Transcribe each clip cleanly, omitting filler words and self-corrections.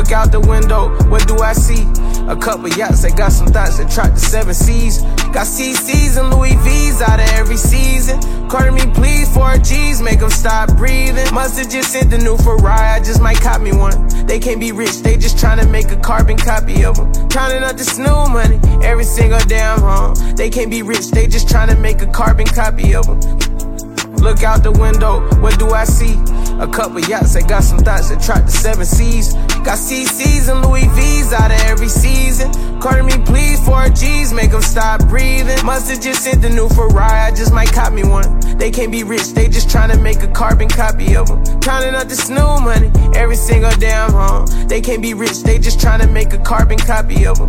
Look out the window, what do I see? A couple yachts that got some thoughts that track the 7 seas. Got CCs and Louis V's out of every season. Carter me please, 4 G's, make them stop breathing. Must've just sent the new Ferrari, I just might cop me one. They can't be rich, they just tryna make a carbon copy of them. Counting up the snoo money, every single damn home. They can't be rich, they just tryna make a carbon copy of them. Look out the window, what do I see? A couple yachts that got some thoughts that track the 7 seas. Got CCs and Louis V's out of every season. Carter me please, 4 G's, make them stop breathing. Must've just sent the new Ferrari, I just might cop me one. They can't be rich, they just tryna make a carbon copy of them. Counting up the snoo money, every single damn home. They can't be rich, they just tryna make a carbon copy of them.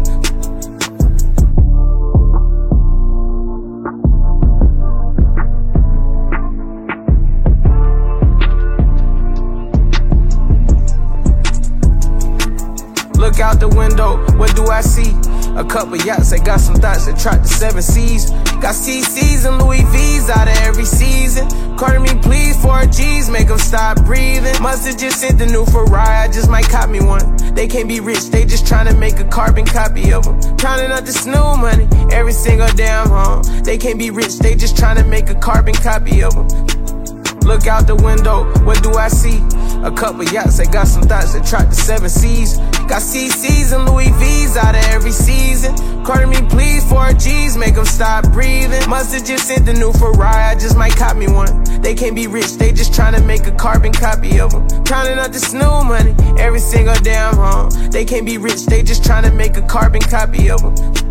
Look out the window, what do I see? A couple yachts that got some thoughts that track the 7 seas. Got CCs and Louis V's out of every season. Carter me please, 4 G's, make them stop breathing. Must've just sent the new Ferrari, I just might cop me one. They can't be rich, they just tryna make a carbon copy of them. Counting up the snoo money, every single damn home. They can't be rich, they just tryna make a carbon copy of them. Look out the window, what do I see? A couple yachts that got some thoughts that track the 7 seas. Got CCs and Louis V's out of every season. Carter me please, 4 G's, make them stop breathing. Must've just sent the new Ferrari, I just might cop me one. They can't be rich, they just tryna make a carbon copy of them. Counting up the snoo money, every single damn home. They can't be rich, they just tryna make a carbon copy of them.